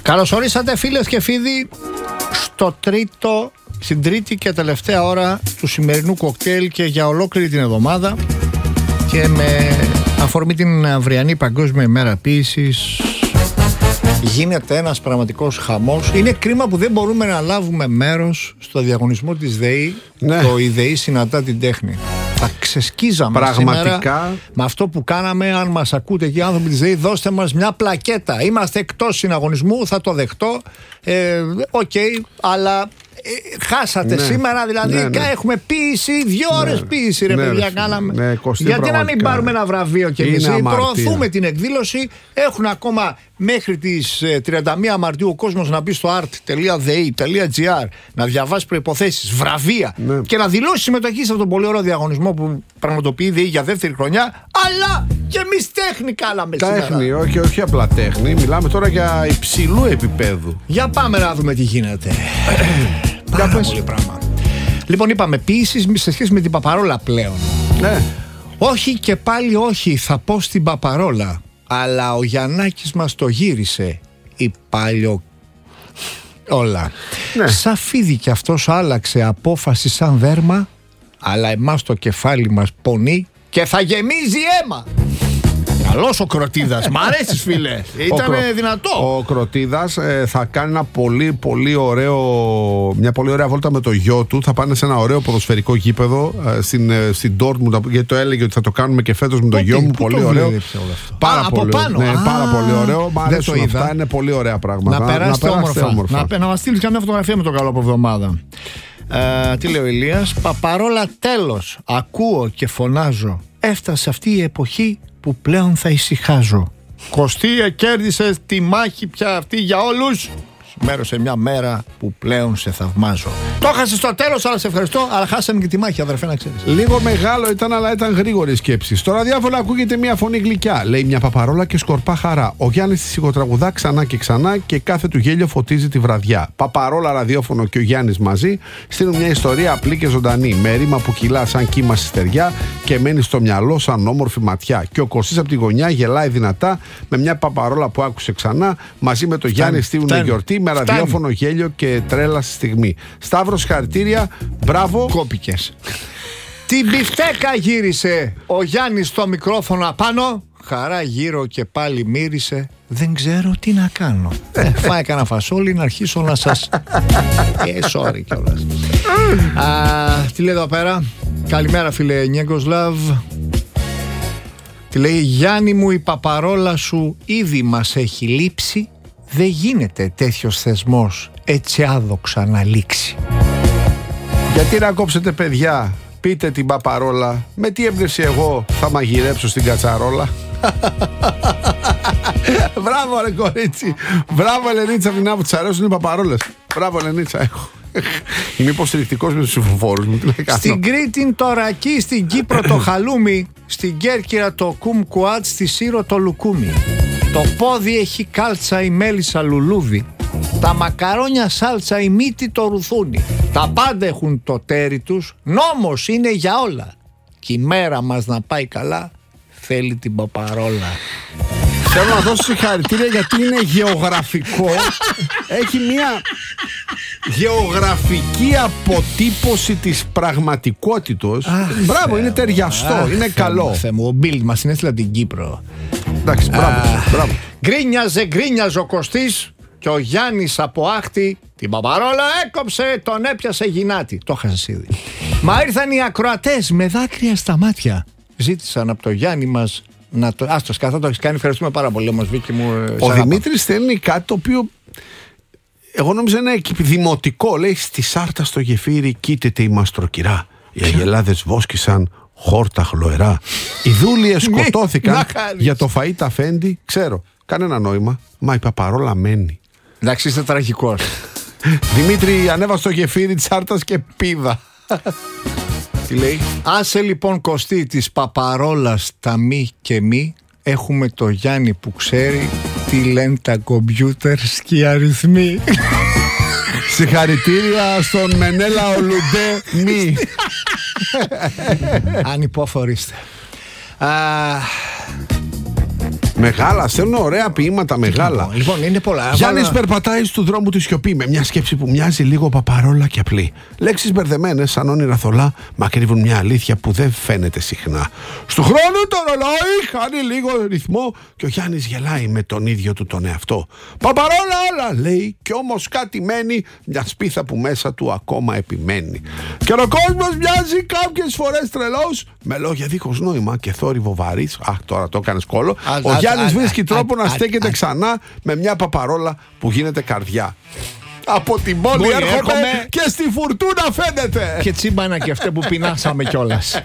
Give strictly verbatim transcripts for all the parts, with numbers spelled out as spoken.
Καλώς ορίσατε φίλες και φίλοι στο τρίτο, στην τρίτη και τελευταία ώρα του σημερινού κοκτέιλ και για ολόκληρη την εβδομάδα και με αφορμή την αυριανή Παγκόσμια ημέρα ποίησης γίνεται ένας πραγματικός χαμός. Είναι κρίμα που δεν μπορούμε να λάβουμε μέρος στο διαγωνισμό της ΔΕΗ, ναι. Το η ΔΕΗ συναντά την τέχνη. Θα ξεσκίζαμε πραγματικά σήμερα με αυτό που κάναμε. Αν μας ακούτε και οι άνθρωποι της ΔΕΗ, δώστε μας μια πλακέτα. Είμαστε εκτός συναγωνισμού, θα το δεχτώ. Ε, Οκ, okay, αλλά ε, χάσατε ναι. σήμερα. Δηλαδή ναι, ναι. έχουμε ποίηση, δύο ώρες ναι. ποίηση, ρε ναι, παιδιά, ναι, κάναμε. Ναι, γιατί πραγματικά. Να μην πάρουμε ένα βραβείο κι εμείς? Προωθούμε την εκδήλωση. Έχουν ακόμα μέχρι τις τριάντα μία Μαρτίου ο κόσμος να μπει στο art τελεία δei τελεία gr να διαβάσει προϋποθέσεις, βραβεία ναι. και να δηλώσει συμμετοχή σε αυτόν τον πολύ ωραίο διαγωνισμό που πραγματοποιεί η ΔΕΗ για δεύτερη χρονιά. Αλλά και εμείς τέχνη κάναμε σήμερα. Τέχνη, όχι, όχι απλά τέχνη. Μιλάμε τώρα για υψηλού επίπεδου. Για πάμε να δούμε τι γίνεται. Πάρα πολύ πράγμα. Λοιπόν, είπαμε ποίησης σε σχέση με την Παπαρόλα πλέον. Ναι. Όχι και πάλι όχι, θα πω στην Παπαρόλα. Αλλά ο Γιαννάκης μας το γύρισε. Η παλιό όλα ναι. Σαν φίδι κι αυτός άλλαξε απόφαση σαν δέρμα. Αλλά εμάς το κεφάλι μας πονεί και θα γεμίζει αίμα. Καλός ο Κροτίδας, μ' αρέσεις φίλε. Ήταν ο δυνατό. Ο Κροτίδας ε, θα κάνει ένα πολύ πολύ ωραίο, μια πολύ ωραία βόλτα με το γιο του. Θα πάνε σε ένα ωραίο ποδοσφαιρικό γήπεδο ε, στην, ε, στην Dortmund, γιατί το έλεγε ότι θα το κάνουμε και φέτος με το γιο μου. Πολύ ωραίο. Πάρα, Α, πολύ, ναι, Α, πάρα πολύ ωραίο. Μ' αρέσουν αυτά, είναι πολύ ωραία πράγματα. Να περάσετε όμορφα. όμορφα. Να, να μας στείλεις καμιά φωτογραφία με το καλό από εβδομάδα. Uh, τι λέει ο Ηλίας? Παπαρόλα τέλος. Ακούω και φωνάζω. Έφτασε αυτή η εποχή που πλέον θα ησυχάζω. Κωστή, κέρδισε τη μάχη πια αυτή για όλους. Μέρος σε μια μέρα που πλέον σε θαυμάζω. Το έχασε στο τέλος, αλλά σε ευχαριστώ. Αλλά χάσαμε και τη μάχη, αδερφέ, να ξέρεις. Λίγο μεγάλο ήταν, αλλά ήταν γρήγορη σκέψη. Στο ραδιόφωνο ακούγεται μια φωνή γλυκιά. Λέει μια παπαρόλα και σκορπά χαρά. Ο Γιάννης τη σιγοτραγουδά ξανά και ξανά και κάθε του γέλιο φωτίζει τη βραδιά. Παπαρόλα, ραδιόφωνο και ο Γιάννης μαζί στείλουν μια ιστορία απλή και ζωντανή. Με ρήμα που κυλά σαν κύμα στη στεριά και μένει στο μυαλό σαν όμορφη ματιά. Και ο Κωστής από τη γωνιά γελάει δυνατά με μια παπαρόλα που άκουσε ξανά. Μαζί με το Γιάννη στείλουν γιορτή. Με ραδιόφωνο, γέλιο και τρέλα στη στιγμή. Σταύρος, χαρακτήρια, μπράβο. Κόπικες. Την μπιφτέκα γύρισε ο Γιάννης στο μικρόφωνο απάνω. Χαρά γύρω και πάλι μύρισε. Δεν ξέρω τι να κάνω. ε, Φάει κανένα φασόλι να αρχίσω να σας Ε, sorry κιόλας. Α, τι λέει εδώ πέρα? Καλημέρα φίλε Νιέγκος Love. Τι λέει? Γιάννη μου, η παπαρόλα σου ήδη μας έχει λείψει. Δεν γίνεται τέτοιος θεσμός έτσι άδοξα να λήξει. Γιατί να κόψετε παιδιά? Πείτε την παπαρόλα. Με τι έμπνευση εγώ θα μαγειρέψω στην κατσαρόλα? Μπράβο ρε κορίτσι. Μπράβο Ελενίτσα, την που της αρέσουν οι παπαρόλες. Μπράβο Ελενίτσα, έχω. Είμαι υποστηρικτικός με τους ψηφοφόρους μου. Στην Κρήτη το ρακί, στην Κύπρο το χαλούμι, στην Κέρκυρα το κουμκουάτ, στη Σύρο το λουκούμι. Το πόδι έχει κάλτσα η μέλισσα λουλούδι. Τα μακαρόνια σάλτσα η μύτη το ρουθούνι. Τα πάντα έχουν το τέρι τους. Νόμος είναι για όλα. Και η μέρα μας να πάει καλά θέλει την παπαρόλα. Θέλω να δώσω συγχαρητήρια γιατί είναι γεωγραφικό. Έχει μια γεωγραφική αποτύπωση της πραγματικότητος. Μπράβο, είναι ταιριαστό, αχ, είναι καλό. Θεέ μου, ο Μπίλ μας συνέστειλε την Κύπρο. Εντάξει, μπράβο, μπράβο. Γκρίνιαζε, γκρίνιαζε ο Κωστής και ο Γιάννης από άχτη την παπαρόλα έκοψε, τον έπιασε γυνάτη. Το έχασες ήδη. Μα ήρθαν οι ακροατές με δάκρυα στα μάτια. Ζήτησαν από το Γιάννη μας να το... Άστος, καθόλου το έχεις κάνει, ευχαριστούμε πάρα πολύ όμως, Βίκη μου. Ο Δημήτρης στέλνει κάτι το οποίο εγώ νόμιζα είναι δημοτικό. Λέει: στη Σάρτα στο γεφύρι κοίταται η μαστροκυρά. Οι αγελάδες βόσκησαν χόρτα χλωερά. Οι δούλιες σκοτώθηκαν για το φαΐ τα φέντη. Ξέρω, κανένα νόημα. Μα η παπαρόλα μένει. Εντάξει, είστε τραγικός. Δημήτρη, ανέβα στο γεφύρι της Σάρτας και πήδα. Τι λέει? Άσε λοιπόν Κωστή της παπαρόλας τα μη και μη. Έχουμε το Γιάννη που ξέρει τι λένε τα κομπιούτερς και οι αριθμοί. Συγχαρητήρια στον Μενέλα Ολουντέ μη. Ανυπόφοροι είστε. Μεγάλα, στέλνουν ωραία ποίηματα, μεγάλα. Λοιπόν, είναι πολλά. Γιάννης Βάλα... περπατάει στου δρόμου τη σιωπή με μια σκέψη που μοιάζει λίγο παπαρόλα και απλή. Λέξεις μπερδεμένες σαν όνειρα θολά μακρύβουν μια αλήθεια που δεν φαίνεται συχνά. Στου χρόνου το ρολόι χάνει λίγο ρυθμό και ο Γιάννης γελάει με τον ίδιο του τον εαυτό. Παπαρόλα όλα λέει, κι όμως κάτι μένει, μια σπίθα που μέσα του ακόμα επιμένει. Και ο κόσμος μοιάζει κάποιες φορές τρελός, με λόγια δίχως νόημα και θόρυβο βαρύς. Αχ, τώρα το έκανες κόλλο. Ο Γιάννης βρίσκει τρόπο να στέκεται ξανά με μια παπαρόλα που γίνεται καρδιά. Από την πόλη έρχομαι και στη φουρτούνα φαίνεται. Και τσίμπανα και αυτό που πεινάσαμε κιόλας.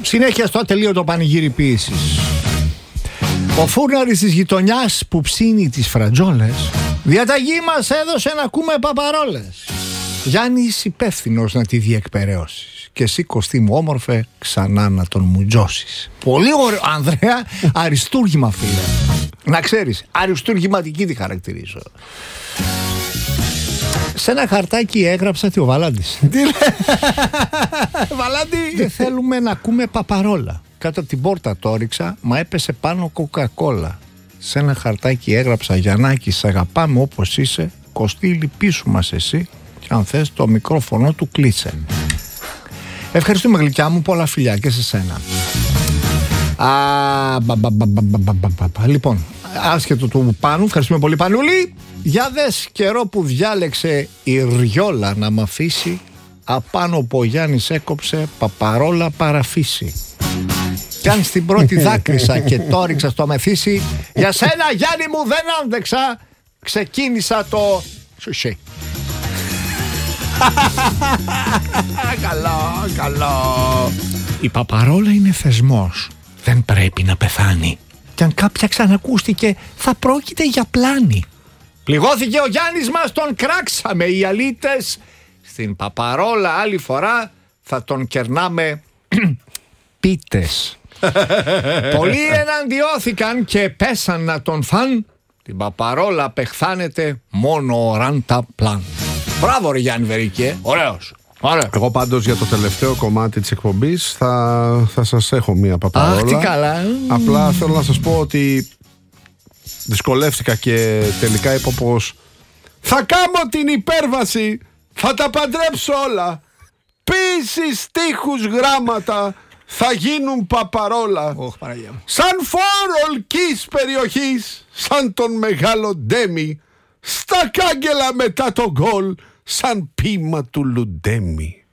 Συνέχεια στο ατελείωτο πανηγύρι ποίησης. Ο φούρναρης της γειτονιάς που ψήνει τις φρατζόλες, διαταγή μας έδωσε να ακούμε παπαρόλες. Γιάννης υπεύθυνος να τη διεκπεραιώσεις. Και εσύ, Κωστή μου όμορφε, ξανά να τον μουτζώσεις. Πολύ ωραίο, Ανδρέα, αριστούργημα φίλε. Να ξέρεις, αριστούργηματική τη χαρακτηρίζω. Σε ένα χαρτάκι έγραψα τι ο Βαλάντης. Τι λέει, Βαλάντη? Δεν θέλουμε να ακούμε παπαρόλα. Κάτω από την πόρτα το έριξα, μα έπεσε πάνω κοκακόλα. Σε ένα χαρτάκι έγραψα, Γιαννάκη, σ' αγαπάμε όπως είσαι, Κωστή, λυπήσου μας εσύ, και αν θες το μικρόφωνο του κλείσε. Ευχαριστούμε γλυκιά μου, πολλά φιλιά και σε σένα. Α, μπα, μπα, μπα, μπα, μπα, μπα, μπα. Λοιπόν, άσχετο του Πάνου, ευχαριστούμε πολύ Πανούλη. Για δες καιρό που διάλεξε η Ριόλα να μ' αφήσει, απάνω που ο Γιάννης έκοψε παπαρόλα παραφύση. Κι αν στην πρώτη δάκρυσα και το ρίξα στο μεθύσι, για σένα Γιάννη μου δεν άντεξα, ξεκίνησα το σουσί. Καλό, καλό. Η παπαρόλα είναι θεσμός, δεν πρέπει να πεθάνει. Κι αν κάποια ξανακούστηκε θα πρόκειται για πλάνη. Πληγώθηκε ο Γιάννης μας, τον κράξαμε οι αλήτες. Στην παπαρόλα άλλη φορά θα τον κερνάμε πίτες. Πολλοί εναντιώθηκαν και πέσαν να τον φαν. Την παπαρόλα πεχθάνεται μόνο ο Ράντα Πλάν. Μπράβο ρε Γιάννη Βερίκε, ωραίος. Ωραία. Εγώ πάντως για το τελευταίο κομμάτι της εκπομπής θα, θα σας έχω μία παπαρόλα. Αχ, τι καλά. Απλά θέλω να σας πω ότι δυσκολεύτηκα και τελικά είπα πως θα κάνω την υπέρβαση, θα τα παντρέψω όλα. Ποίησεις, στίχους, γράμματα θα γίνουν παπαρόλα. Oh, Παναγία μου. Σαν φόρολκης περιοχής, σαν τον μεγάλο Ντέμι, στα κάγκελα μετά το γκολ, σαν ποίημα του Λουντέμι.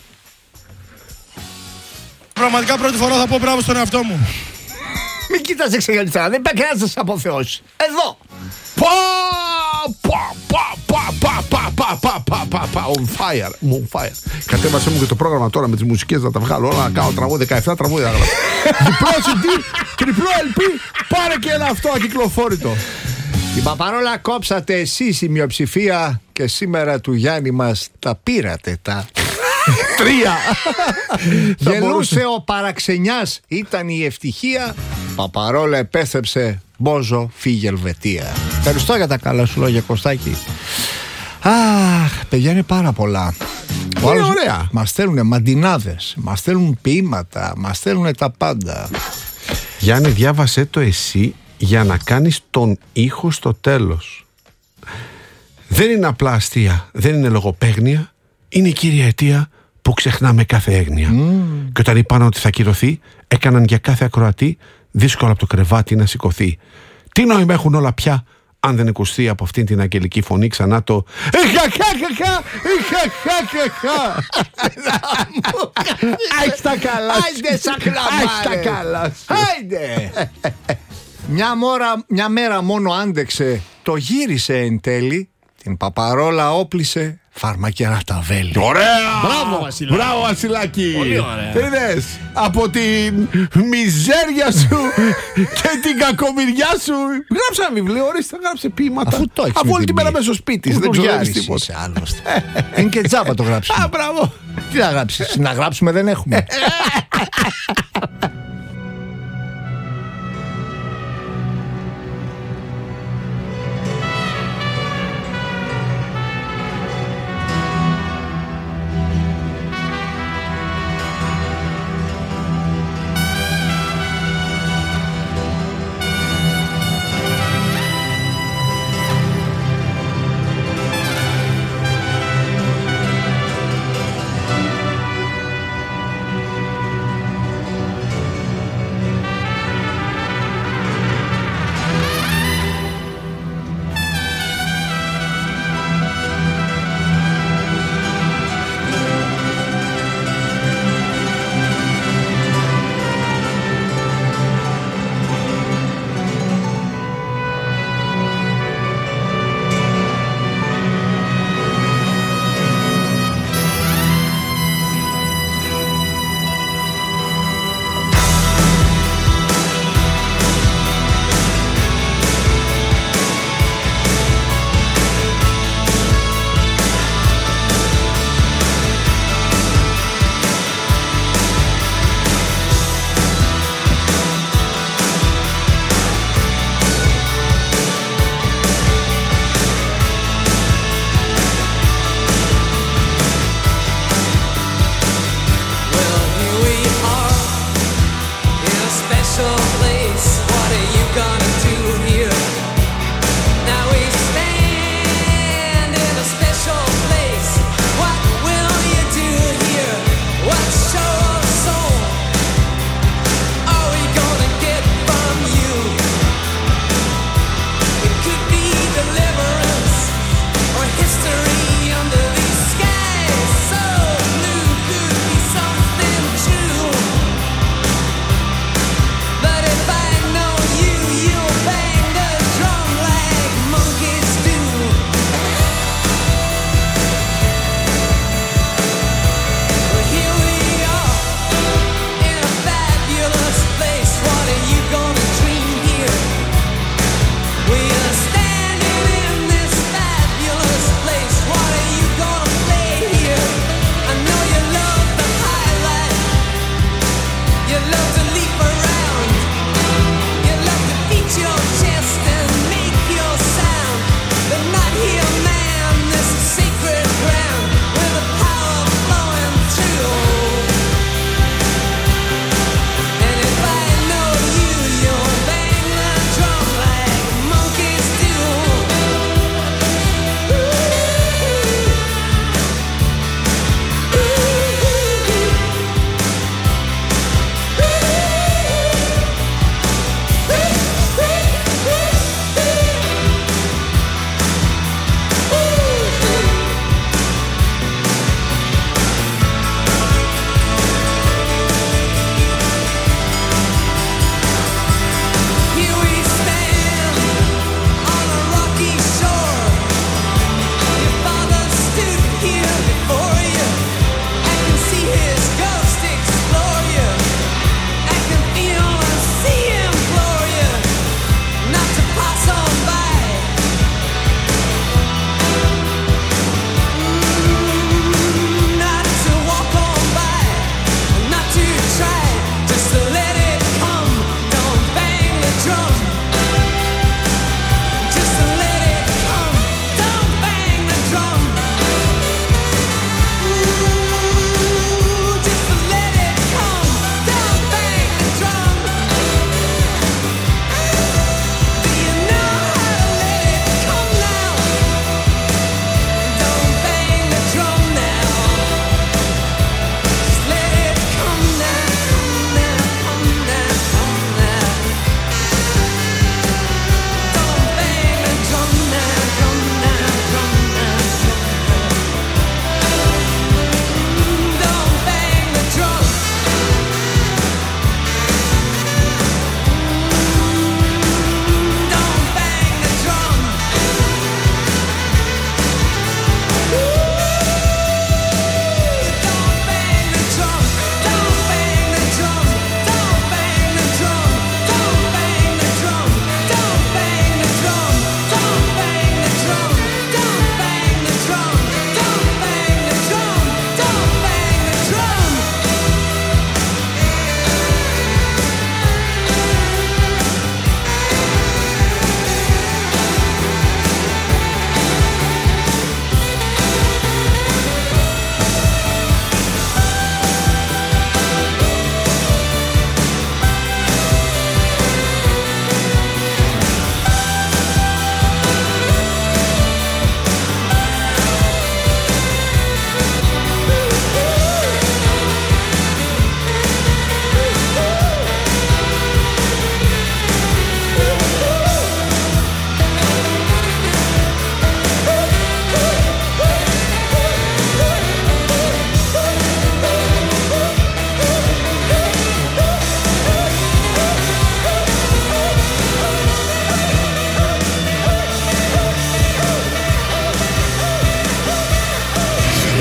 Πραγματικά πρώτη φορά θα πω μπράβο στον εαυτό μου. Μην κοίταζε ξεγαλιστά, δεν υπάρχει κανένας να σε αποθεώσει. Εδώ. Πα, πα, πα, πα, πα, πα, πα, πα, πα, πα, πα, on fire, on fire. Κατέβασε μου και το πρόγραμμα τώρα με τις μουσικές να τα βγάλω όλα, να κάνω τραγούδι, δεκαεπτά τραγούδια. Διπλό σι ντι, τριπλό ελ πι, πάρε και ένα αυτό ακυκλοφόρητο. Την παπαρόλα κόψατε εσείς η μειοψηφία και σήμερα του Γιάννη μας τα πήρατε τα τρία. Γελούσε ο παραξενιάς, ήταν η ευτυχία. Παπαρόλα επέστρεψε, Μπόζο φύγε Ελβετία. Ευχαριστώ για τα καλά σου λόγια Κωστάκη. Αχ, παιδιά είναι πάρα πολλά. Είναι ωραία. Μας στέλνουνε μαντινάδες, μας στέλνουν ποίηματα, μας στέλνουνε τα πάντα. Γιάννη, διάβασέ το εσύ για να κάνεις τον ήχο στο τέλος. Δεν είναι απλά αστεία, δεν είναι λογοπαίγνια, είναι η κύρια αιτία που ξεχνάμε κάθε έγνοια. Mm. Και όταν είπαν ότι θα κυρωθεί, έκαναν για κάθε ακροατή δύσκολο από το κρεβάτι να σηκωθεί. Τι νόημα έχουν όλα πια, αν δεν ακουστεί από αυτήν την αγγελική φωνή ξανά το «Χαχαχαχαχα, χαχαχαχα». Άις τα καλά. Άιντε σακλαμάρε. Άις τα καλά. Άιντε. Μια, μόρα, μια μέρα μόνο άντεξε, το γύρισε εν τέλει, την παπαρόλα όπλησε, φαρμακερά τα βέλη. Ωραία! Μπράβο Βασιλάκη! Μπράβο Βασιλάκη! Πολύ ωραία. Είδες, από την μιζέρια σου και την κακομοιριά σου γράψε ένα βιβλίο, ορίστε, γράψε ποίηματα. Αφού το έχεις Αφού με όλη την τη μέρα μία. μέσα στο σπίτι δεν Κουδουριάρης ξέρεις τίποτα. είσαι άλλωστε. Είναι και τζάμπα το γράψιμο. Α, μπράβο! Τι να γράψεις, να γράψουμε δεν έχουμε.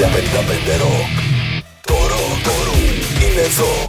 χίλια πενήντα πέντε Rock. Το ροκ, το ροκ είναι εδώ.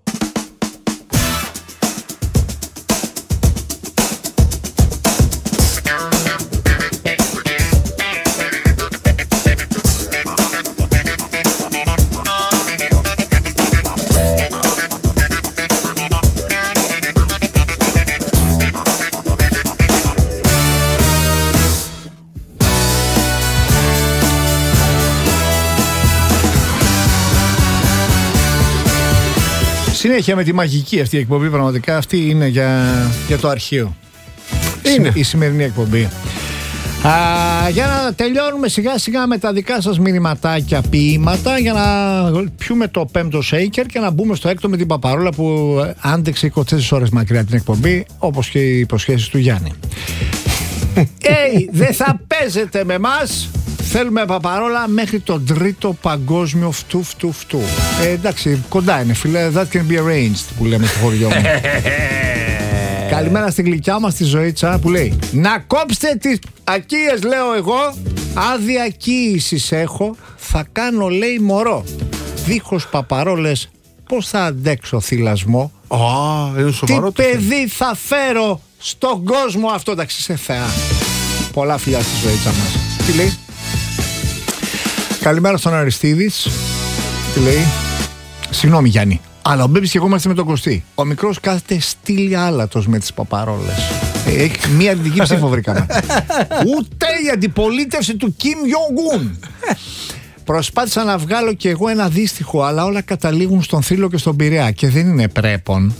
Συνέχεια με τη μαγική αυτή η εκπομπή, πραγματικά αυτή είναι για, για το αρχείο. Είναι. Η σημερινή εκπομπή. Α, για να τελειώνουμε σιγά σιγά με τα δικά σας μηνυματάκια, ποίηματα, για να πιούμε το πέμπτο shaker και να μπούμε στο έκτο με την Παπαρόλα που άντεξε είκοσι τέσσερις ώρες μακριά την εκπομπή, όπως και οι υποσχέσεις του Γιάννη. Hey, δεν θα παίζετε με μας. Θέλουμε Παπαρόλα μέχρι τον τρίτο παγκόσμιο φτου φτου φτου. Ε, εντάξει, κοντά είναι φίλε. That can be arranged που λέμε στο χωριό μου. Καλημέρα στην γλυκιά μας τη Ζωήτσα που λέει: να κόψετε τις ακίες, λέω εγώ. Άδεια κοίησης έχω. Θα κάνω, λέει, μωρό. Δίχως Παπαρόλες πώς θα αντέξω θυλασμό. Α, είναι σοβαρό. Τι παιδί θα φέρω στον κόσμο αυτό. Εντάξει, σε θεά. Πολλά φιλιά στη Ζωήτσα μας. Τι λέει? Καλημέρα στον Αριστίδης. Τι λέει? Συγγνώμη Γιάννη, αλλά ο Μπέμπης και εγώ είμαστε με τον Κωστή. Ο μικρός κάθεται στήλη άλατος με τις Παπαρόλες. ε, Έχει μία αρνητική ψήφο βρήκαμε. Ούτε η αντιπολίτευση του Κιμ Γιονγκούν. Προσπάθησα να βγάλω κι εγώ ένα δύστιχο, αλλά όλα καταλήγουν στον Θήλο και στον Πειραιά. Και δεν είναι πρέπον.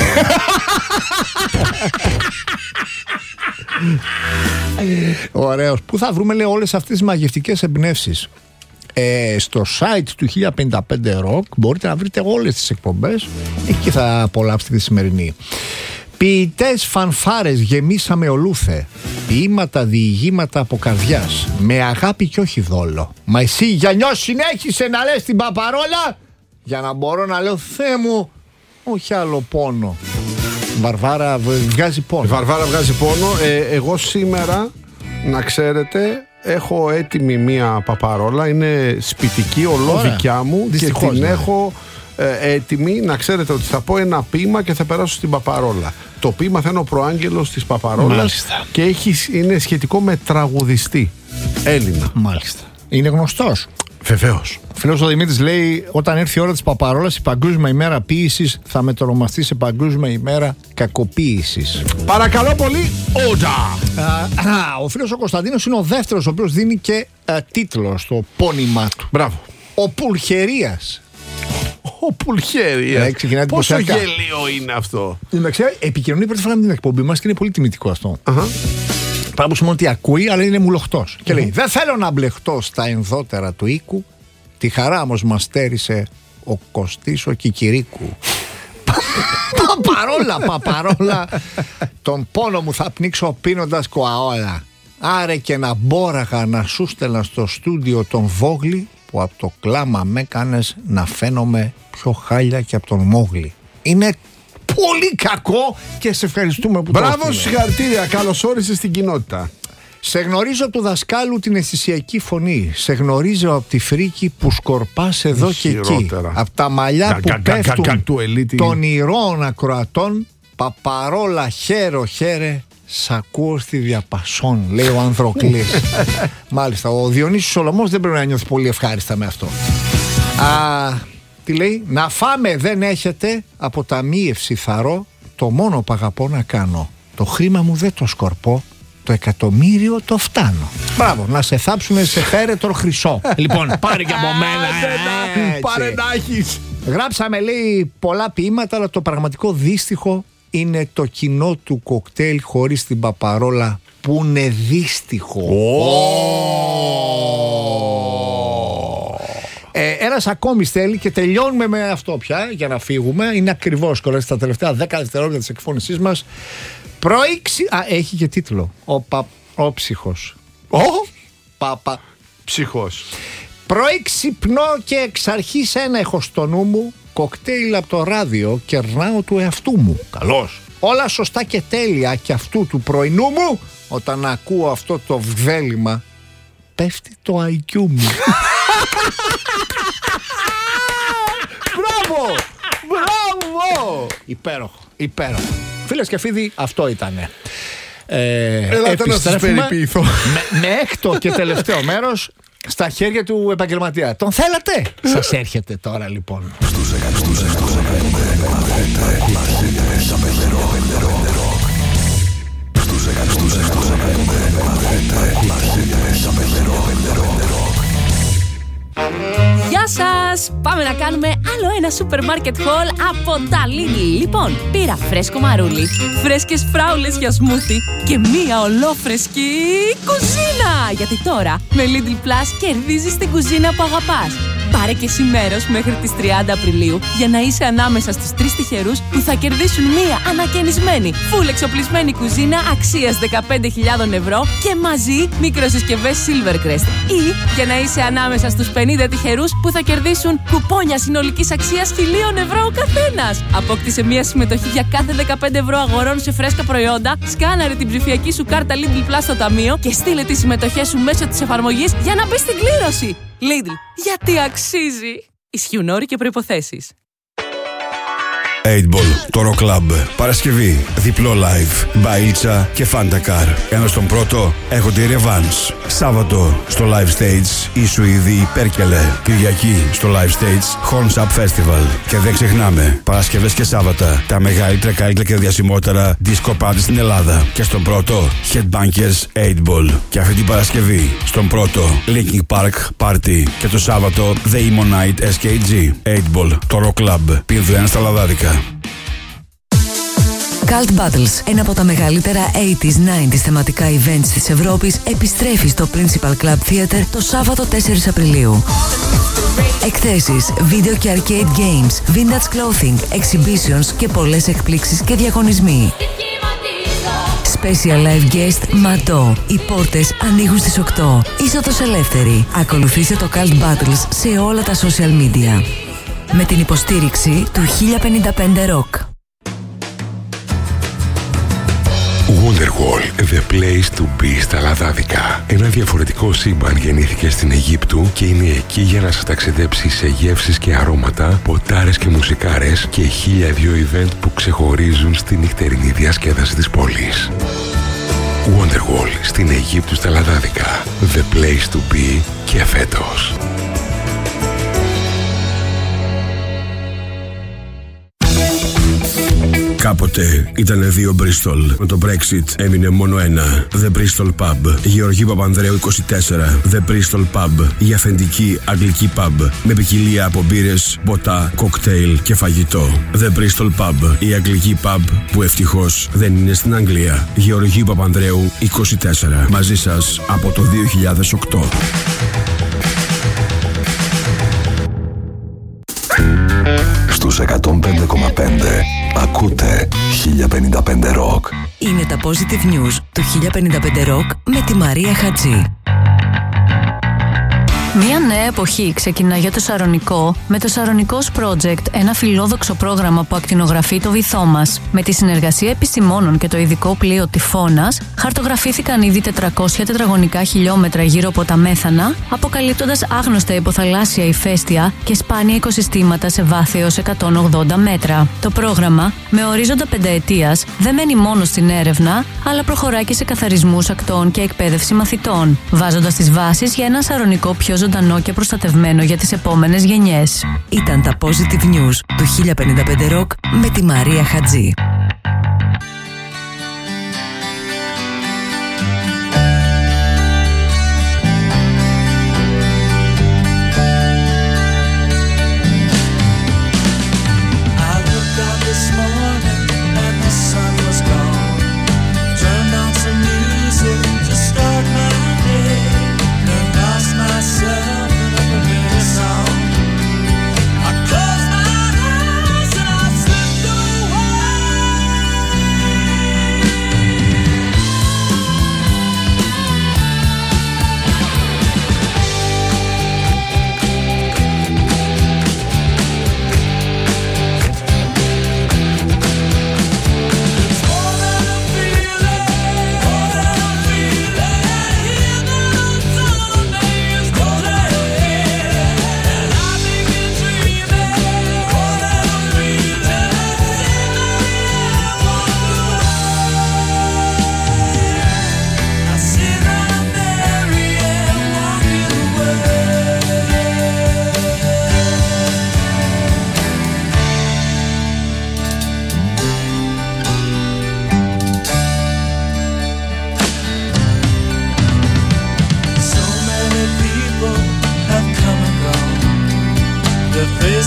Ωραίος. Πού θα βρούμε, λέει, όλες αυτές τις μαγευτικές εμπνεύσεις? Ε, στο site του χίλια πενήντα πέντε Rock μπορείτε να βρείτε όλες τις εκπομπές. Εκεί θα απολαύσετε τη σημερινή. Ποιητές φανφάρες γεμίσαμε ολούθε. Ποίηματα διηγήματα από καρδιάς. Με αγάπη και όχι δόλο. Μα εσύ Γιαννιό συνέχισε να λες την Παπαρόλα για να μπορώ να λέω Θεέ μου, όχι άλλο πόνο. Βαρβάρα βγάζει πόνο. Η Βαρβάρα βγάζει πόνο. ε, Εγώ σήμερα, να ξέρετε, έχω έτοιμη μία Παπαρόλα. Είναι σπιτική, ολόδικιά μου. Δυστυχώς, και την ναι. έχω ε, έτοιμη. Να ξέρετε ότι θα πω ένα ποίημα και θα περάσω στην Παπαρόλα. Το ποίημα θα είναι ο προάγγελος της Παπαρόλας. Μάλιστα. Και έχει, είναι σχετικό με τραγουδιστή Έλληνα. Μάλιστα. Είναι γνωστός. Βεβαίως. Ο φίλος ο Δημήτρης λέει: όταν έρθει η ώρα της Παπαρόλας, η παγκόσμια ημέρα ποίησης θα μετονομαστεί σε παγκόσμια ημέρα κακοποίησης. Παρακαλώ πολύ, Όντα. Ο φίλος ο Κωνσταντίνος είναι ο δεύτερος ο οποίος δίνει και α, τίτλο στο πόνημά του. Μπράβο. Ο Πουλχερίας. Ο Πουλχερίας. Ε, Πόσο γελίο είναι αυτό. Επικοινωνεί πρώτη φορά με την εκπομπή μας και είναι πολύ τιμητικό αυτό. Uh-huh. Πράγμα που σημαίνει ότι ακούει, αλλά είναι μουλοχτός. Mm-hmm. Και λέει: δεν θέλω να μπλεχτώ στα ενδότερα του οίκου. Τη χαρά όμως μας στέρισε ο Κωστής ο Κικυρίκου. Παπαρόλα, Παπαρόλα. Τον πόνο μου θα πνίξω πίνοντας κοαόλα. Άρε και να μπόραγα να σου στέλνα στο στούντιο τον Βόγλη, που από το κλάμα με έκανες να φαίνομαι πιο χάλια και από τον Μόγλη. Είναι πολύ κακό και σε ευχαριστούμε που Μπράβο, το έστειλε. συγχαρητήρια, καλώς όρισες στην κοινότητα. Σε γνωρίζω του δασκάλου την αισθησιακή φωνή. Σε γνωρίζω από τη φρίκη που σκορπάς εδώ και εκεί. Από τα μαλλιά που πέφτουν των ηρώων ακροατών. Παπαρόλα χέρο χέρε, σ' ακούω στη διαπασόν, λέει ο Ανδροκλής. Μάλιστα, ο Διονύσιος Σολωμός δεν πρέπει να νιώθει πολύ ευχάριστα με αυτό. Α, τι λέει? Να φάμε δεν έχετε, αποταμίευση θαρώ, το μόνο που αγαπώ να κάνω. Το χρήμα μου δεν το σκορπώ, το εκατομμύριο το φτάνω. Μπράβο, να σε θάψουνε σε φέρετρο χρυσό. Λοιπόν, πάρε και από μένα. Πάρε να έχεις. Γράψαμε, λέει, πολλά ποίηματα, αλλά το πραγματικό δύστιχο είναι το κοινό του κοκτέιλ χωρίς την Παπαρόλα, που είναι δύστιχο. Ε, ένας ακόμη στέλνει και τελειώνουμε με αυτό πια για να φύγουμε. Είναι ακριβώς κολλές στα τελευταία δέκα δευτερόλεπτα της εκφώνησής μας. Προήξη... Α, έχει και τίτλο. Ο Παπόψυχος. Ο Παπα... Ψυχός. Πρωί ξυπνώ και εξ αρχής ένα έχω στο νου μου. Κοκτέιλ από το ράδιο, κερνάω του εαυτού μου. Καλώς. Όλα σωστά και τέλεια και αυτού του πρωινού μου. Όταν ακούω αυτό το βδέλημα, πέφτει το άι κιου μου. Μπράβο! Μπράβο! Υπέροχο, υπέροχο. Φίλες και φίλοι, αυτό ήτανε. Ε, Ελάτε να σας περιποιηθώ. Με, με έκτο και τελευταίο μέρος στα χέρια του επαγγελματία. Τον θέλατε? Σας έρχεται τώρα λοιπόν. Στους Γεια σας! Πάμε να κάνουμε άλλο ένα σούπερ μάρκετ haul από τα Lidl. Λοιπόν, πήρα φρέσκο μαρούλι, φρέσκες φράουλες για σμούθι και μία ολόφρεσκη κουζίνα! Γιατί τώρα με Lidl Plus κερδίζεις την κουζίνα που αγαπάς. Πάρε και εσύ μέρος μέχρι τις τριάντα Απριλίου για να είσαι ανάμεσα στους τρεις τυχερούς που θα κερδίσουν μία ανακαινισμένη, full εξοπλισμένη κουζίνα αξίας δεκαπέντε χιλιάδες ευρώ και μαζί μικροσυσκευές Silvercrest. Ή για να είσαι ανάμεσα στους πενήντα τυχερούς που θα κερδίσουν κουπόνια συνολικής αξίας χίλια ευρώ ο καθένας. Απόκτησε μία συμμετοχή για κάθε δεκαπέντε ευρώ αγορών σε φρέσκα προϊόντα, σκάναρε την ψηφιακή σου κάρτα Lidl Plus στο ταμείο και στείλε τις συμμετοχές σου μέσω της εφαρμογής για να μπεις στην κλήρωση. Lidl, γιατί αξίζει. Ισχύουν όροι και προϋποθέσεις. οκτώ Ball, το Rock Club. Παρασκευή, διπλό live, Μπαΐτσα και Φαντακάρ. Ενώ στον πρώτο έχω τη Revanche. Σάββατο στο live stage η Σουηδή Πέρκελε. Κυριακή στο live stage Horns Up Festival. Και δεν ξεχνάμε, Παρασκευές και Σάββατα τα μεγαλύτερα, καλύτερα και διασημότερα disco party στην Ελλάδα. Και στον πρώτο Headbangers οκτώ Ball. Και αυτή την Παρασκευή στον πρώτο Linkin Park Party. Και το Σάββατο The Emo Night ες κέι τζι. οκτώ Ball, το Rock Club. Πίνδου στα λαδάδικα. Cult Battles, ένα από τα μεγαλύτερα ογδόντα ενενήντα θεματικά events της Ευρώπης, επιστρέφει στο Principal Club Theatre το Σάββατο τέσσερις Απριλίου. Εκθέσεις, βίντεο και arcade games, vintage clothing, exhibitions και πολλές εκπλήξεις και διαγωνισμοί. Special live guest Ματό. Οι πόρτες ανοίγουν στις οκτώ. Είσοδος ελεύθερη. Ακολουθήστε το Cult Battles σε όλα τα social media. Με την υποστήριξη του χίλια πενήντα πέντε Rock. Wonderwall, the place to be στα λαδάδικα. Ένα διαφορετικό σύμπαν γεννήθηκε στην Αιγύπτου και είναι εκεί για να σας ταξιδέψει σε γεύσεις και αρώματα, ποτάρες και μουσικάρες και χίλια δύο event που ξεχωρίζουν στη νυχτερινή διασκέδαση της πόλης. Wonderwall στην Αιγύπτου στα λαδάδικα. The place to be και φέτος. Κάποτε ήταν δύο Bristol. Με το Brexit έμεινε μόνο ένα. The Bristol Pub. Γεωργή Παπανδρέου είκοσι τέσσερα. The Bristol Pub. Η αυθεντική αγγλική pub. Με ποικιλία από μπύρες, ποτά, κοκτέιλ και φαγητό. The Bristol Pub. Η αγγλική pub που ευτυχώς δεν είναι στην Αγγλία. Γεωργή Παπανδρέου είκοσι τέσσερα. Μαζί σας από το δύο χιλιάδες οκτώ. Στους εκατόν πέντε κόμμα πέντε ακούτε χίλια πενήντα πέντε Rock. Είναι τα Positive News του χίλια πενήντα πέντε Rock με τη Μαρία Χατζή. Μια νέα εποχή ξεκινά για το Σαρονικό με το Σαρονικός Project, ένα φιλόδοξο πρόγραμμα που ακτινογραφεί το βυθό μας. Με τη συνεργασία επιστημόνων και το ειδικό πλοίο Τυφώνας, χαρτογραφήθηκαν ήδη τετρακόσια τετραγωνικά χιλιόμετρα γύρω από τα μέθανα, αποκαλύπτοντας άγνωστα υποθαλάσσια ηφαίστεια και σπάνια οικοσυστήματα σε βάθη έως εκατόν ογδόντα μέτρα. Το πρόγραμμα, με ορίζοντα πενταετίας, δεν μένει μόνο στην έρευνα, αλλά προχωρά και σε καθαρισμούς ακτών και εκπαίδευση μαθητών, βάζοντας τις βάσεις για ένα Σαρονικό πιο ζωντανό και προστατευμένο για τις επόμενες γενιές. Ήταν τα Positive News του χίλια πενήντα πέντε Rock με τη Μαρία Χατζή. I close my eyes and I slip away.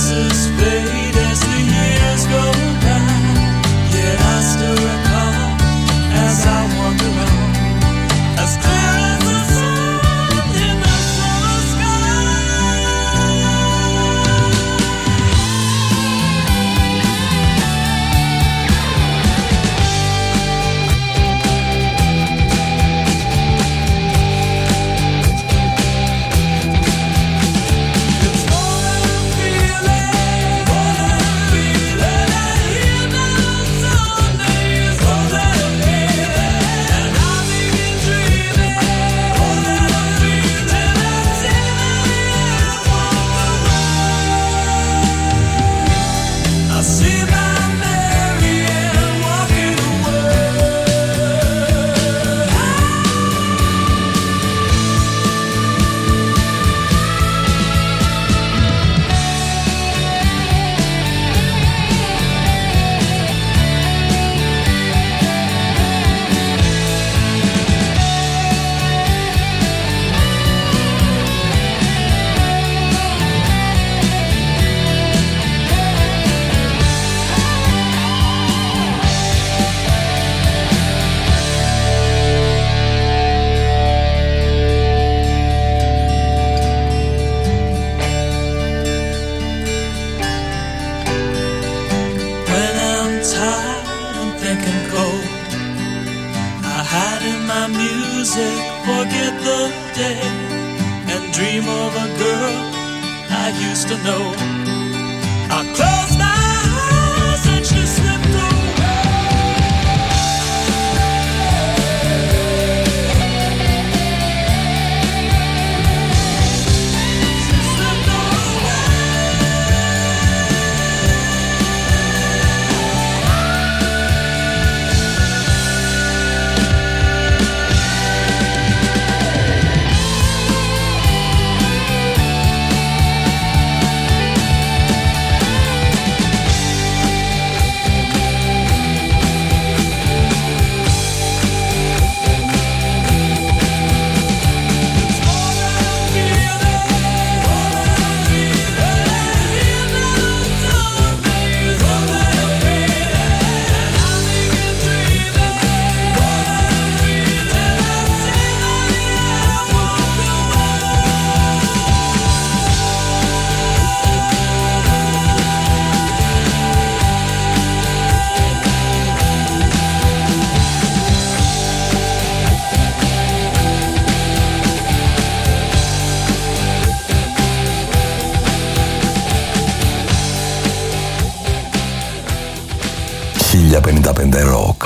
χίλια πενήντα πέντε Rock.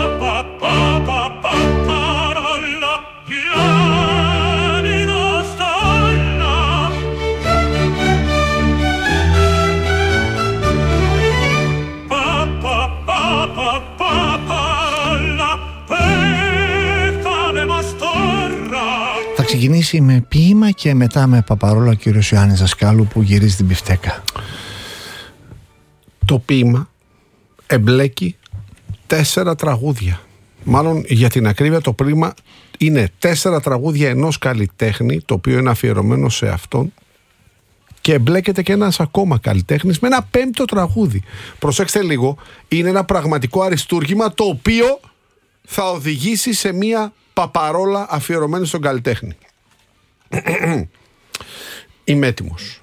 Θα ξεκινήσει με ποίημα και μετά με παπαρόλα ο κύριος Ιωάννης Δασκάλου που γυρίζει την πιφτέκα. Το ποίημα εμπλέκει τέσσερα τραγούδια. Μάλλον για την ακρίβεια το ποίημα είναι τέσσερα τραγούδια ενός καλλιτέχνη, το οποίο είναι αφιερωμένο σε αυτόν, και εμπλέκεται και ένας ακόμα καλλιτέχνης με ένα πέμπτο τραγούδι. Προσέξτε λίγο, είναι ένα πραγματικό αριστούργημα το οποίο θα οδηγήσει σε μία παπαρόλα αφιερωμένη στον καλλιτέχνη. Είμαι έτοιμος.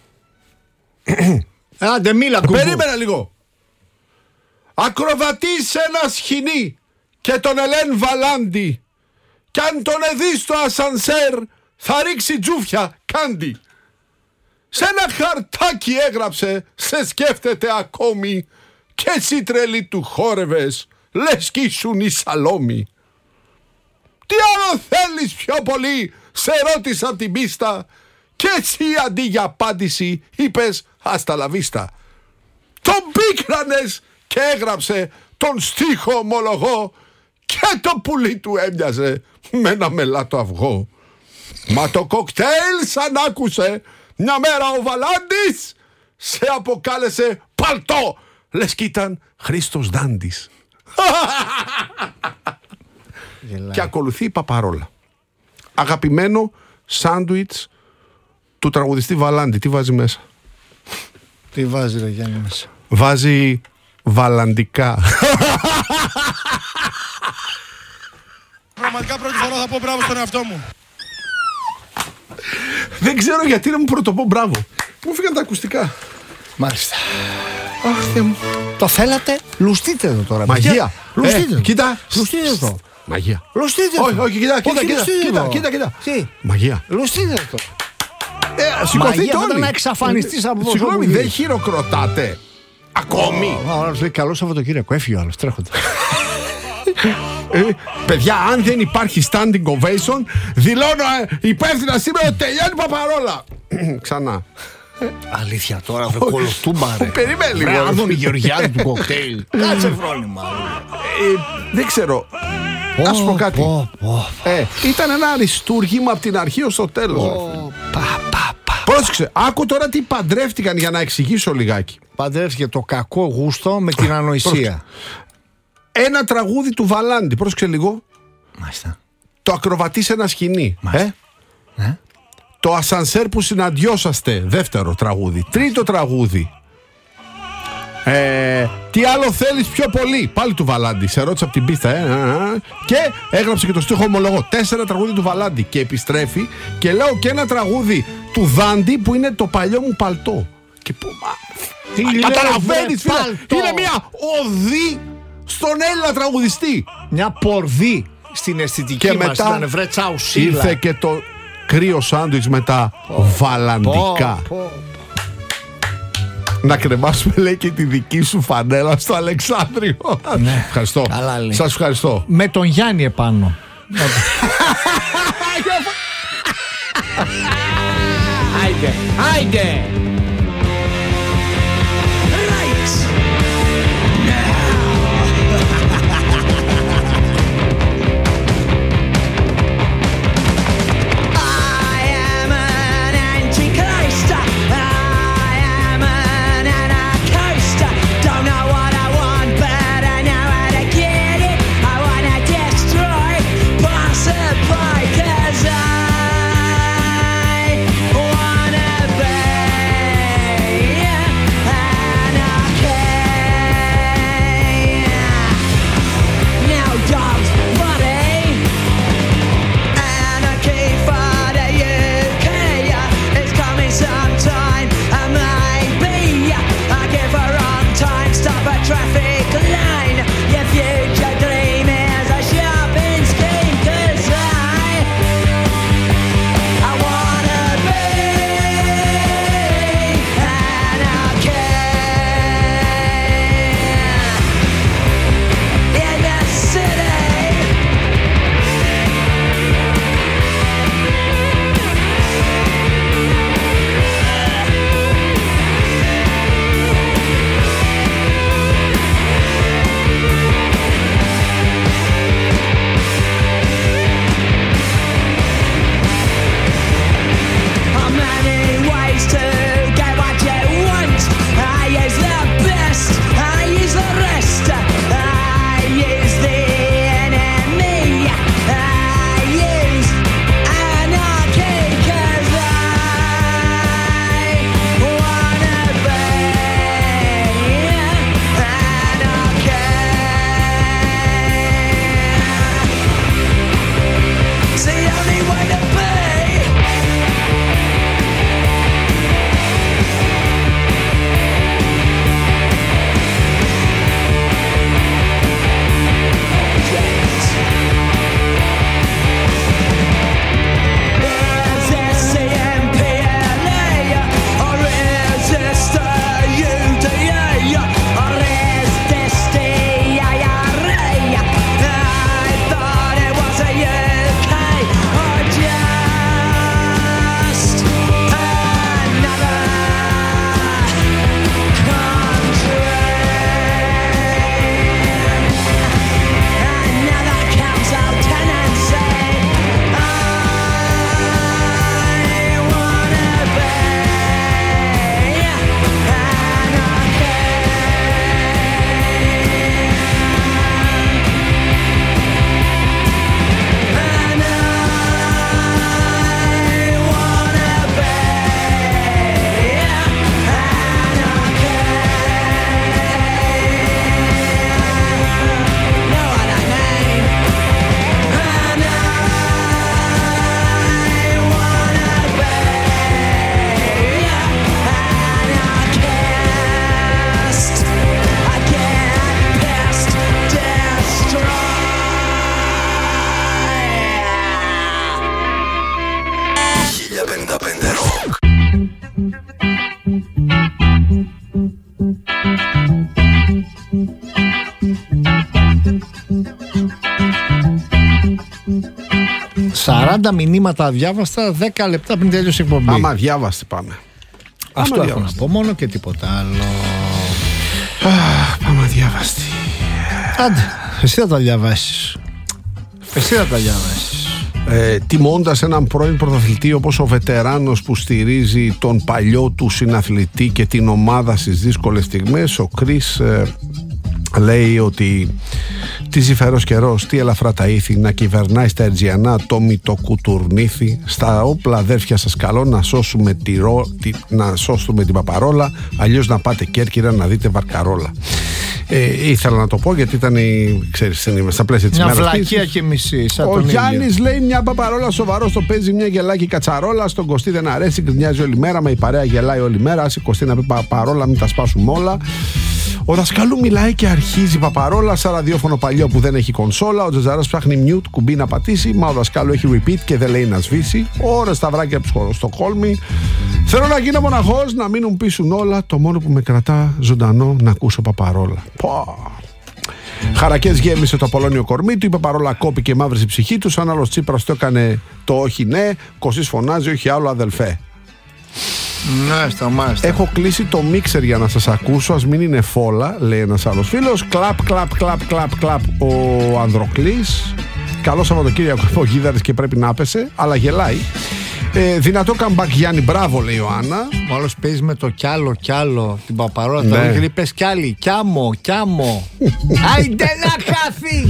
Άντε μίλα κουμπού. Περίμενα λίγο. Ακροβατείς ένα σχοινί και τον Ελέν Βαλάντι, κι αν τον εδεί στο ασανσέρ θα ρίξει τζούφια κάντι. Σε ένα χαρτάκι έγραψε, σε σκέφτεται ακόμη, και εσύ τρελή του χόρευες, λες κι ήσουν η Σαλόμη. Τι άλλο θέλεις πιο πολύ, σε ρώτησα από την πίστα, και εσύ αντί για απάντηση είπες άστα λα βίστα. Τον πίκρανες και έγραψε τον στίχο ομολογώ, και το πουλί του έμοιαζε με ένα μελάτο αυγό. Μα το κοκτέιλ σαν άκουσε μια μέρα ο Βαλάντης, σε αποκάλεσε παλτό, λες κι ήταν Χρήστος Δάντης. Και ακολουθεί η παπαρόλα. Αγαπημένο σάντουιτς του τραγουδιστή Βαλάντη. Τι βάζει μέσα? Τι βάζει ρε Γιάννη μέσα? Βάζει βαλαντικά. Πραγματικά πρώτη φορά θα πω μπράβο στον εαυτό μου. Δεν ξέρω γιατί να μου πρωτοπώ μπράβο. Μου φύγαν τα ακουστικά. Μάλιστα. Αχ, Θεέ μου. Το θέλατε, λουστείτε εδώ τώρα. Μαγεία. Λουστείτε. Ε, κοίτα. Λουστείτε εδώ. Μαγεία. Λουστείτε. Όχι, όχι, κοίτα, κοίτα, Όχι, κοίτα, λουστείτε κοίτα, εδώ. κοίτα, κοίτα. Τι. Μαγεία. Λουστείτε εδώ. Ε, σηκωθείτε Μαγεία όλοι. θα να εξαφανιστείς από εδώ. Συγγνώμη, δεν χειροκροτάτε. Ακόμη. Ο άλλος λέει καλό Σαββατοκύριακο. Έφυγε ο άλλος, τρέχοντα. Ε, παιδιά, αν δεν υπάρχει standing ovation, δηλώνω ε, υπεύθυνα σήμερα ότι τελειώνει η Παπαρόλα. Ξανά. Αλήθεια τώρα, βρε κολοτούμπα ρε. Περίμενε λίγο. Βρε Άδωνη Γεωργιάδη του κοκτέιλ. Κάτσε φρόνημα. Ε, δεν ξέρω. Να σου πω κάτι. Ε, ήταν ένα αριστούργημα από την αρχή ως το τέλος. Πρόσεξε, άκου τώρα τι παντρεύτηκαν για να εξηγήσω λιγάκι. Παντρεύτηκε το κακό γούστο με την ανοησία. Ένα τραγούδι του Βαλάντη, πρόσεξε λίγο. Μάλιστα. Το ακροβατεί σε ένα σκηνή. Μάλιστα. Ε? Ναι. Το ασανσέρ που συναντιόσαστε, δεύτερο τραγούδι. Τρίτο τραγούδι. Ε, τι άλλο θέλεις πιο πολύ? Πάλι του Βαλάντη. Σε ρώτησα από την πίστα, ε, ε, και έγραψε και το στίχο ομολογώ. Τέσσερα τραγούδι του Βαλάντη. Και επιστρέφει και λέω και ένα τραγούδι του Δάντη που είναι το παλιό μου παλτό. Και που. Καταλαβαίνεις, φίλε. Είναι μια οδή στον Έλληνα τραγουδιστή. Μια πορδί στην αισθητική Και μας. μετά Ήταν βρε τσαουσίλα. ήρθε και το κρύο σάντουιτς με τα βαλαντικά. Πω, πω. Να κρεμάσουμε, λέει, και τη δική σου φανέλα στο Αλεξάνδριο. Ναι. Ευχαριστώ. Καλά, λέει. Σας ευχαριστώ. Με τον Γιάννη επάνω. Άιντε, άιντε. Cause I wanna be τριάντα μηνύματα αδιάβαστα δέκα λεπτά πριν τελειώσει η εκπομπή. Άμα διάβαστε πάμε. Αυτό έχω να πω μόνο και τίποτα άλλο. Αχ, πάμε αδιάβαστη. Άντε, εσύ θα τα διαβάσεις. Εσύ θα τα διαβάσεις. Ε, τιμώντας έναν πρώην πρωταθλητή όπως ο βετεράνος που στηρίζει τον παλιό του συναθλητή και την ομάδα στις δύσκολες στιγμές, ο Κρίς ε, λέει ότι τι ζυφερός καιρός, τι ελαφρά τα ήθη, να κυβερνάει στα Ερτζιανά το μυτοκουτουρνήθη, στα όπλα αδέρφια σας καλώ να σώσουμε, τη ρο, τη, να σώσουμε την Παπαρόλα, αλλιώς να πάτε Κέρκυρα να δείτε Βαρκαρόλα. Ε, ήθελα να το πω γιατί ήταν ξέρεις, στα πλαίσια της μια μέρας. Μια βλακεία και μισή. Ο Γιάννης λέει μια Παπαρόλα σοβαρό το παίζει, μια γελάκι κατσαρόλα. Στον Κωστή δεν αρέσει, γκρινιάζει όλη μέρα. Μα η παρέα γελάει όλη μέρα. Άσε Κωστή να πει Παπαρόλα, μην τα σπάσουμε όλα. Ο δασκάλου μιλάει και αρχίζει Παπαρόλα. Σαν ραδιόφωνο παλιό που δεν έχει κονσόλα. Ο Τζαζαράς ψάχνει mute κουμπί να πατήσει. Μα ο δασκάλου έχει repeat και δεν λέει να σβήσει. Ώρα στα βράκια του Στοκχόλμη. Θέλω να γίνω μοναχός, να μείνουν πίσω όλα. Το μόνο που με κρατά ζωντανό να ακούσω Παπαρόλα. Χαρακές γέμισε το Απολώνιο κορμί του. Η Παπαρόλα κόπηκε μαύρη η ψυχή του. Σαν άλλος Τσίπρας το έκανε το όχι ναι. Κωστής φωνάζει όχι άλλο αδελφέ. Μάλιστα, μάλιστα. Έχω κλείσει το μίξερ για να σας ακούσω. Ας μην είναι φόλα, λέει ένας άλλος φίλος. Κλαπ, κλαπ, κλαπ, κλαπ, κλαπ. Ο Ανδροκλής. Καλό Σαββατοκύριακο ο Γίδαρης και πρέπει να πέσε, αλλά γελάει. Ε, δυνατό comeback Γιάννη, μπράβο λέει ο Άννα. Μόλις παίζει με το κι άλλο κι άλλο την Παπαρόλα. Ναι. Θα λέει πες κι άλλη, κι άμμο, κι άμμο. Άιντε να χάθει.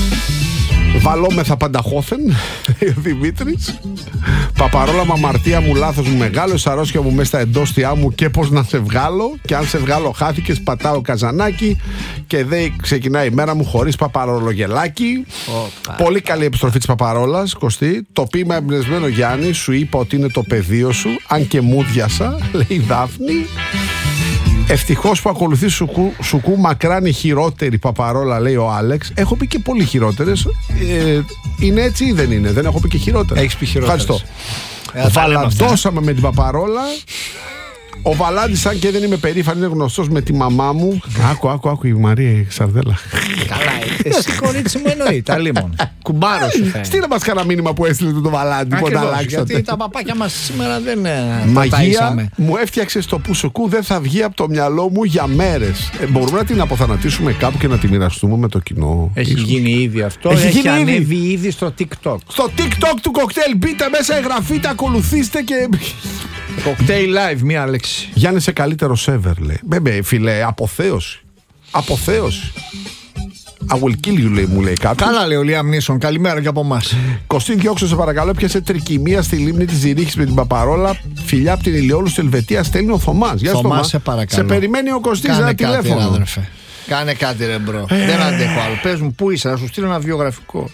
Βαλόμεθα πανταχώθεν, λέει ο Δημήτρης. Παπαρόλα, μα αμαρτία μου, λάθος μου μεγάλο. Σαρώσια μου μέσα στα εντόστια μου και πώς να σε βγάλω. Και αν σε βγάλω χάθηκες, πατάω καζανάκι. Και δεν ξεκινάει η μέρα μου χωρίς παπαρολογελάκι. Oh, πολύ καλή επιστροφή της Παπαρόλας, Κωστή. Το ποίημα εμπνευσμένο Γιάννη, σου είπα ότι είναι το πεδίο σου. Αν και μούδιασα, λέει η Δάφνη. Ευτυχώς που ακολουθεί σουκού, σουκού μακράν η χειρότερη Παπαρόλα, λέει ο Άλεξ. Έχω πει και πολύ χειρότερες. Ε, είναι έτσι ή δεν είναι? Δεν έχω πει και χειρότερες. Έχεις πει χειρότερες. Ευχαριστώ. Ε, Βαλαντώσαμε με την Παπαρόλα. Ο Βαλάντης, αν και δεν είμαι περήφανη, είναι γνωστός με τη μαμά μου. Άκου, άκου, άκου η Μαρία η Σαρδέλα. Καλά, εσύ κορίτσι μου εννοείται, αλίμον. Κουμπάρο σου θα είναι. Στείλε μας κανένα μήνυμα που έστειλε το Βαλάντι. Γιατί τα παπάκια μας σήμερα δεν Μαγεία μου έφτιαξε το πουσοκού, δεν θα βγει από το μυαλό μου για μέρες. Ε, μπορούμε να την αποθανατήσουμε κάπου και να τη μοιραστούμε με το κοινό? Έχει ίσως γίνει ήδη αυτό. Έχει, έχει γίνει ανέβει ήδη. ήδη στο TikTok. Στο TikTok του κοκτέιλ μπείτε μέσα, εγγραφείτε, ακολουθήστε και... Κοκτέιλ live, μία λέξη. Γιάννη σε καλύτερο σέβερ, λέει. Μπέμπε, φίλε, αποθέωση. Αποθέωση. I will kill you, λέει, μου λέει κάποιος. Καλά, λέει ο Λιάμ Νίσον. Καλημέρα και από εμάς. Κωστίν Διόξο, σε παρακαλώ, πιάσε τρικυμία στη λίμνη της Ζηρίχης με την Παπαρόλα. Φιλιά από την Ηλιόλου στη Ελβετία, στέλνει ο Θωμάς. Γεια σου, Θωμά. Σε παρακαλώ. Σε περιμένει ο Κωστής ένα τηλέφωνο. Άδερφε. Κάνε κάτι, ρε μπρο. Ε... Δεν αντέχω άλλο. Πες μου, πού είσαι, να σου στείλω ένα βιογραφικό.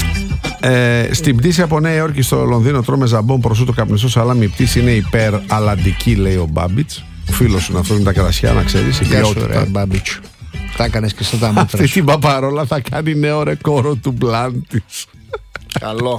Ε, στην πτήση από Νέα Υόρκη στο Λονδίνο τρώμε ζαμπόν, προσούτο, καπνιστό σαλάμι. Η πτήση είναι υπεραλλαντική, λέει ο Μπάμπιτς. Ο φίλος σου είναι αυτό με τα κρασιά, να ξέρεις. Γεια σου, ρε Μπάμπιτς. Τα έκανες και στα τα μούτρα. Αυτή την Παπαρόλα θα κάνει νέο ρεκόρο του μπλάν της. Καλό.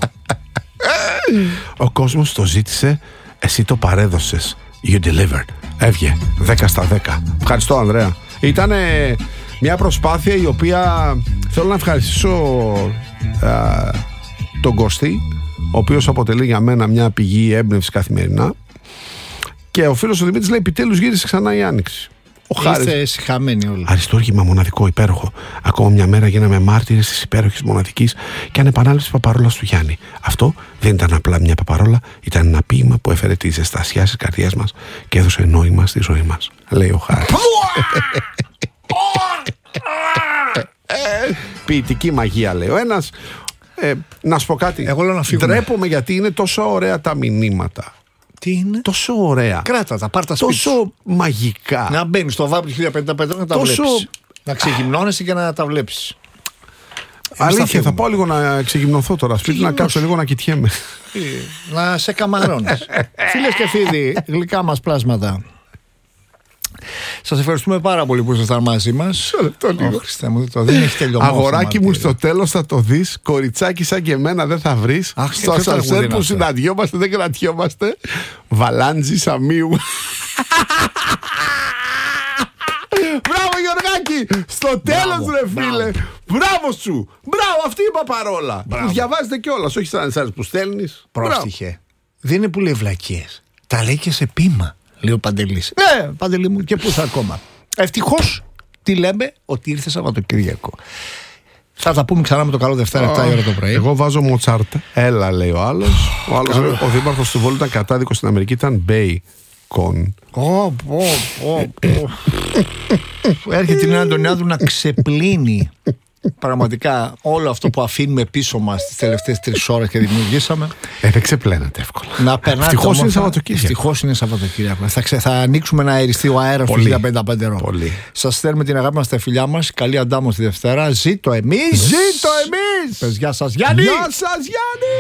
Ο κόσμος το ζήτησε, εσύ το παρέδωσες. You delivered. Έβγε δέκα στα δέκα. Ευχαριστώ, Ανδρέα. Ήταν μια προσπάθεια η οποία θέλω να ευχαριστήσω α, τον Κωστή, ο οποίος αποτελεί για μένα μια πηγή έμπνευση καθημερινά. Και ο φίλος ο Δημήτρης λέει επιτέλους γύρισε ξανά η Άνοιξη. Ο Χάρης. Είστε συχαμένοι όλοι. Αριστούργημα μοναδικό, υπέροχο. Ακόμα μια μέρα γίναμε μάρτυρες της υπέροχης μοναδικής και ανεπανάληψης Παπαρόλας του Γιάννη. Αυτό δεν ήταν απλά μια Παπαρόλα, ήταν ένα ποίημα που έφερε τη ζεστασιά στις καρδιές μας και έδωσε νόημα στη ζωή μας. Λέει ο Χάρης. Ποιητική μαγεία, λέει ο ένας. Ε, να σου πω κάτι. Εγώ λέω να φύγουμε. Ντρέπομαι γιατί είναι τόσο ωραία τα μηνύματα. Τι είναι? Τόσο ωραία. Κράτα τα, πάρ' τα σπίτι. Τόσο μαγικά. Να μπαίνει στο βάπ του χίλια πενήντα πέντε να τα τόσο... βλέπεις. Να ξεγυμνώνεσαι και να τα βλέπεις. Αλήθεια, θα πάω λίγο να ξεγυμνωθώ τώρα. Σπίτι να κάτσω λίγο να κοιτιέμαι. Να σε καμαρώνεις. Φίλες και φίλοι, γλυκά μας πλάσματα. Σας ευχαριστούμε πάρα πολύ που ήσασταν μαζί μας. Oh, Χριστέ μου, το δεν έχει τελειώσει. Αγοράκι μου, στο τέλος θα το δεις. Κοριτσάκι σαν και εμένα δεν θα βρεις. Αχ, στο ασανσέρ που συναντιόμαστε δεν κρατιόμαστε. Βαλάντζη Σαμίου. Μπράβο Γιωργάκη. Στο τέλος, ρε φίλε. Μπράβο σου. Μπράβο, αυτή η παπαρόλα. Που διαβάζετε κιόλας, όχι σαν εσάς που στέλνεις. Πρόστιχε. Δεν είναι που λέει βλακίες. Τα λέει και σε πείμα, λέει ο Παντελής. Ναι, Παντελή μου, και πού θα ακόμα. Ευτυχώς τι λέμε, ότι ήρθε Σαββατοκύριακο. Θα τα πούμε ξανά με το καλό Δευτέρα επτά η ώρα το πρωί. Εγώ βάζω Μοτσάρτ. Έλα, λέει ο άλλος. Ο άλλος, ο δήμαρχος του Βόλου ήταν κατάδικος στην Αμερική, ήταν Μπέικον. Ω, πω, πω, πω. Έρχεται την Αντωνιάδου να ξεπλύνει πραγματικά όλο αυτό που αφήνουμε πίσω μας τις τελευταίες τρεις ώρες και δημιουργήσαμε. Ε, δεν ξεπλένατε εύκολα. Να περνάτε. Ευτυχώς είναι Σαββατοκύριακο. Ευτυχώς είναι Σαββατοκύριακο. Θα, ξε, θα ανοίξουμε ένα αεριστείο αέρα στους χίλια πενήντα πέντε ρο. Σας στέλνουμε την αγάπη μας στα φιλιά μας. Καλή αντάμωση τη Δευτέρα. Ζήτω εμείς. Ζήτω εμείς. Πες γεια σας Γιάννη. Γεια σας Γιάννη.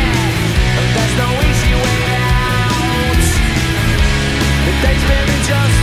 Just